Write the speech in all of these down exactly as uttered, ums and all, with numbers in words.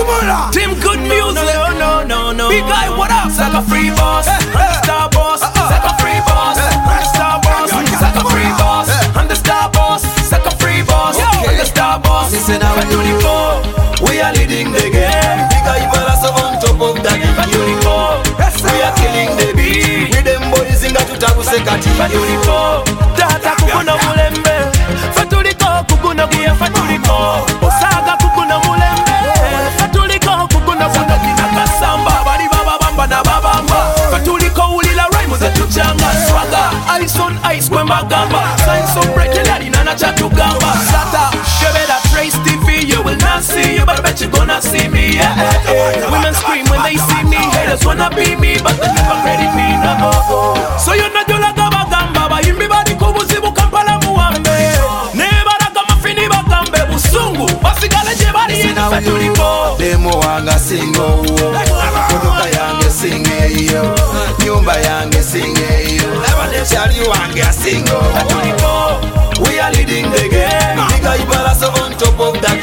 Tim Good Music. No, no, no, no. Big guy, what up? Like a free boss. I'm the star boss. Like a free boss. I'm the star boss. Like a free boss. I'm the star boss. Like a free boss. I'm the star boss. Listen how we do the four. We are leading the game. Big guy, balance on top of that. Uniform. We are killing the beat. With them boys in that tutabu sekati. Uniform. Tata kukuna mulembe. Fatuliko kukuna kuya fatuliko. Osaga kukuna mulembe. Fatuliko kukuna kuna kina kasamba. Bari baba bamba na babamba. Fatuliko ulila rhyme zetu changa. Swagger. Ice on ice kwemba gamba. Signs of breaking ladi nana chatu gamba. Sata. Shebeda Trace T V. You will not see you, but I bet you gonna see me. Yeah, yeah, yeah. Women scream when they see me. Haters wanna be me, but they never credit me. No, oh, oh. So you're not doing like a gamba. But you be body kubuzibu kampala muambe. Never like a mafini bakambe. Busungu. Wasigale jebari in Fatuliko. Demo wanga singo. Kodoka yange singe yo. Nyumba yange singe yo. Chali wange singo. Fatuliko. We are leading the game. Bigger Ibarasa on top of that.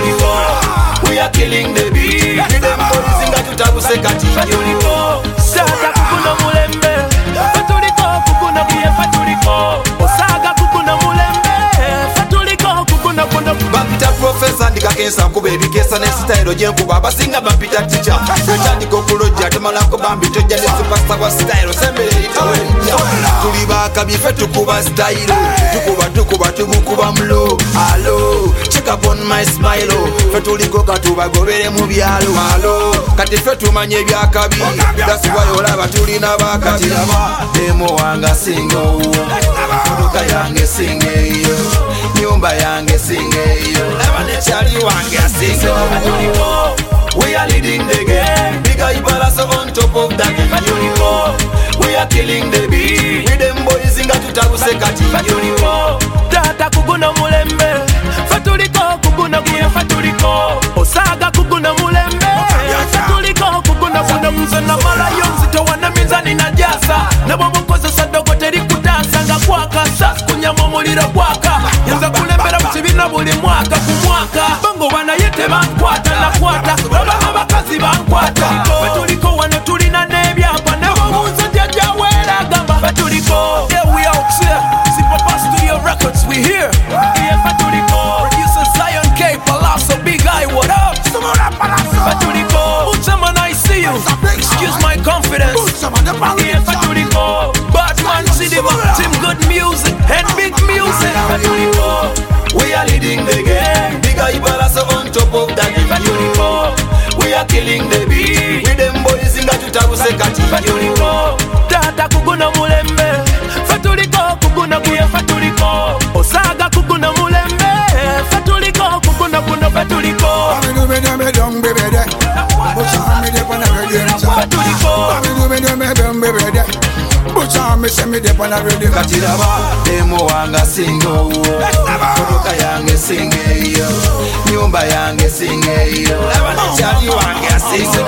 We are killing the beat. With them boys in that tutabu sekati. Fatuliko. Sata kukuna mulembe. Fatuliko kukuna kuye Fatuliko. Osaga kukuna mulembe. Fatuliko kukuna kuna. Bampita professor ndika kensa kubebi kesa ne style jenkuba abasinga bampita teacher. Twetandika okuloja temalako bambito jale superstar wa style sembere itaweja. Tuli bakabife tukuba style. Tukuba tukuba tukuba mlo. Hello, check up on my smile. Fetuliko katuba gobere mu byalo. Hello, kati fetumanye byakabi. That's why olaba tulina bakati. Demo wanga singo. Kodoka yange singe yo. Nyumba yange singe yo. Chali wange singo. We are leading the game. Bigger Ibarasa on top of that. We are killing the beat. With them boys in that tutabu sekati. Tata kukuna mulembe. Fatuliko kukuna kuya Fatuliko. Osaga kukuna mulembe. Fatuliko kukuna kuna mzana mala yonzi to wana mizani na jasa. Na bobo koza sadoko teri kudansa nga kwaka. Sas kunyama muliro kwaka. Yanza kulembera mchibina buli mwaka kumwaka. Bongo wana yete bankwata na kwata. Baba mama kazi bankwata. Fatuliko wana tulina nebya kwa nebo munza jaja wela gamba. Fatuliko. Yeah, we out here. Papa Studio Records, we here. Yeah, Fatuliko. Producer Zion K, Palazzo, Big Eye, what up? Fatuliko. Uchaman, I see you. Excuse my confidence. Yeah, Fatuliko. Batman City, Tim Good Music and Big Music. Fatuliko. We are leading the game. Bigger Ibarasa on top of that. Fatuliko. We are killing the beat. With them boys in that tutabu sekati. Fatuliko. Tata kukuna mulembe. Fatuliko kukuna kuya Fatuliko. Osaga kukuna mulembe. Fatuliko kukuna kuna Fatuliko. Katiraba demo wanga singo. Kodoka yange singe yo. Nyumba yange singe yo. Chali wange singo.